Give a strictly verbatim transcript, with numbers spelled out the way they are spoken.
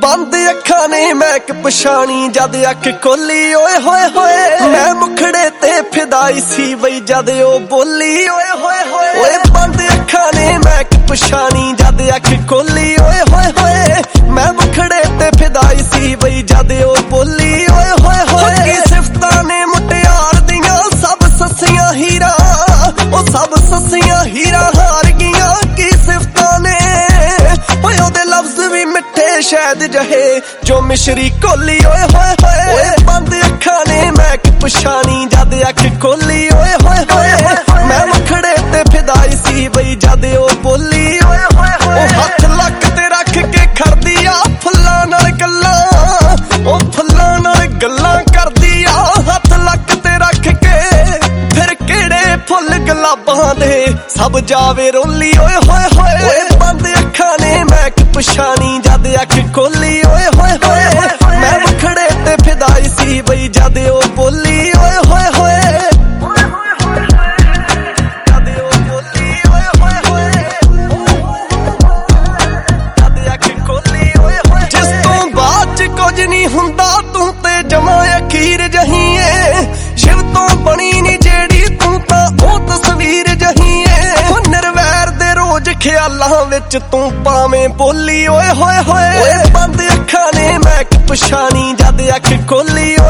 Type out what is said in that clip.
बंद अखां ने महक पछाणी जद अख खोली ओए होए होए मैं मुखड़े ते फिदाई सी बई जद ओ बोली ओए होए होए ओए बंद अखां ने महक पछाणी जद अख खोली ओए होए होए मैं मुखड़े ते फिदाई सी बई जद ओ बोली ओए होए होए की सिफतां ने मुटियार दियां सब ससियां हीरा ओ सब ससियां हीरा हार गियां की सिफतां ने ओए ओदे लफ्ज भी मिठे शायद जहे जो मिश्री कोली ओए होए होए ओए बंद अखां ने महक पछाणी जद अख खोली ओए होए होए मैं मुखड़े ते फिदाई सी बई जद ओ बोली ओए होए होए हथ लक ते रख के खड़दी आ फुल्लां नाल गल्लां ओ फुल्लां नाल गल्लां करदी आ हथ लक ते रख के फिर किहड़े फुल गुलाबां दे सब जावे रोली ओए होए होए ओए बंद अखां ने महक पछाणी जद अख खोली ओए होए होए मैं मुखड़े ते फिदाई सी बई जद ओ बोली ओए होए होए जद ओ बोली ओए होए होए जद अख खोली ओए होए जिस तों बाद च कुछ नहीं हुंदा तू ते जमा अखीर जही ऐ शिव तों बनी नी जेड़ी तू तां ओ तस्वीर जही ऐ निर्वैर दे रोज ख्यालां विच तू पावें बोली ओए होए होए ओए बंद अखां ने महक पछाणी जद अख खोली